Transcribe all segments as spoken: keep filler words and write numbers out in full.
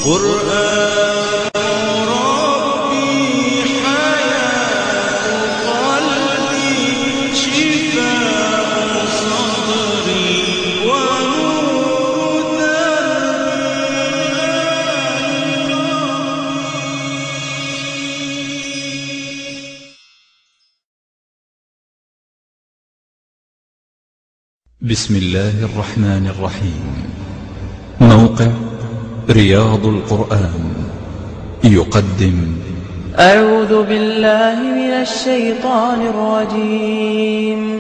قرآن ربي حياة قلبي شفاء صدري ونور دربي. بسم الله الرحمن الرحيم. موقع رياض القرآن يقدم أعوذ بالله من الشيطان الرجيم.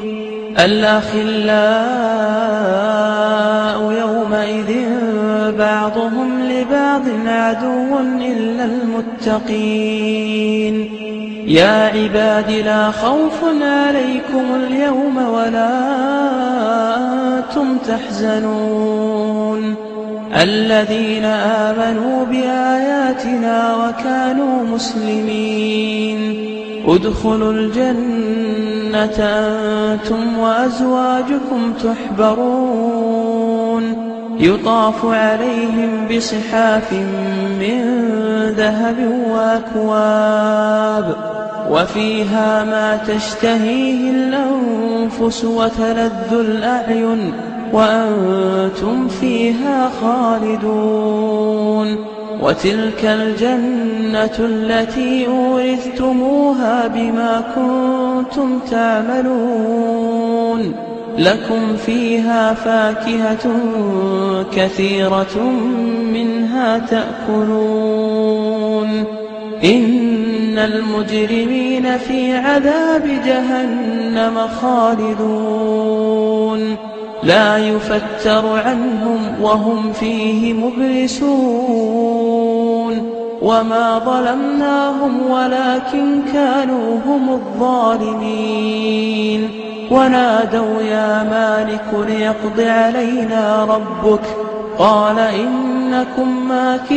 الأخلاء يومئذ بعضهم لبعض عدو إلا المتقين. يا عباد لا خوف عليكم اليوم ولا أنتم تحزنون الذين آمنوا بآياتنا وكانوا مسلمين. ادخلوا الجنة أنتم وأزواجكم تحبرون يطاف عليهم بصحاف من ذهب وأكواب وفيها ما تشتهيه الأنفس وتلذ الأعين وأنتم فيها خالدون. وتلك الجنة التي أورثتموها بما كنتم تعملون. لكم فيها فاكهة كثيرة منها تأكلون. إن المجرمين في عذاب جهنم خالدون لا يفتر عنهم وهم فيه مبلسون. وما ظلمناهم ولكن كانوا هم الظالمين. ونادوا يا مالك ليقض علينا ربك قال إنكم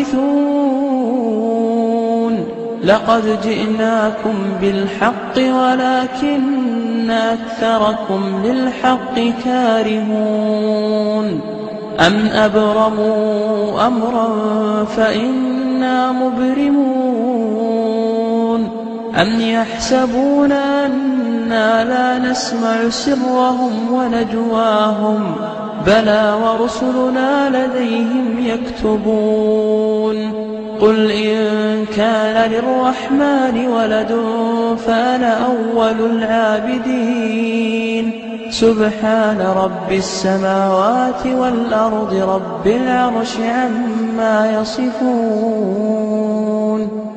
ماكثون. لقد جئناكم بالحق ولكن أكثركم للحق كارهون. أم أبرموا أمرا فإنا مبرمون. أم يحسبون أنا لا نسمع سرهم ونجواهم بلى ورسلنا لديهم يكتبون. قل إن كان للرحمن ولد فأنا أول العابدين. سبحان رب السماوات والأرض رب العرش عما يصفون.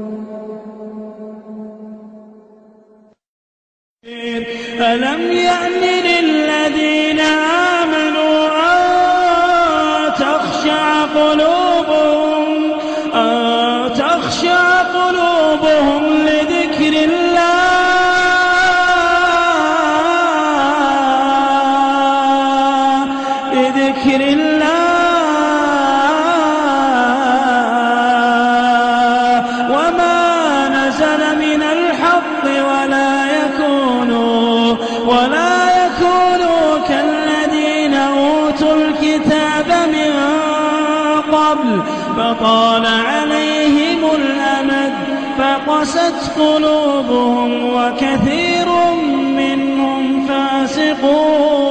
ألم يأن للذين آمنوا أن تخشع قلوبهم أن تخشع قلوبهم لذكر الله لذكر الله وما نزل من الحق ولا يكونوا ولا يكونوا كالذين أوتوا الكتاب من قبل فطال عليهم الأمد فقست قلوبهم وكثير منهم فاسقون.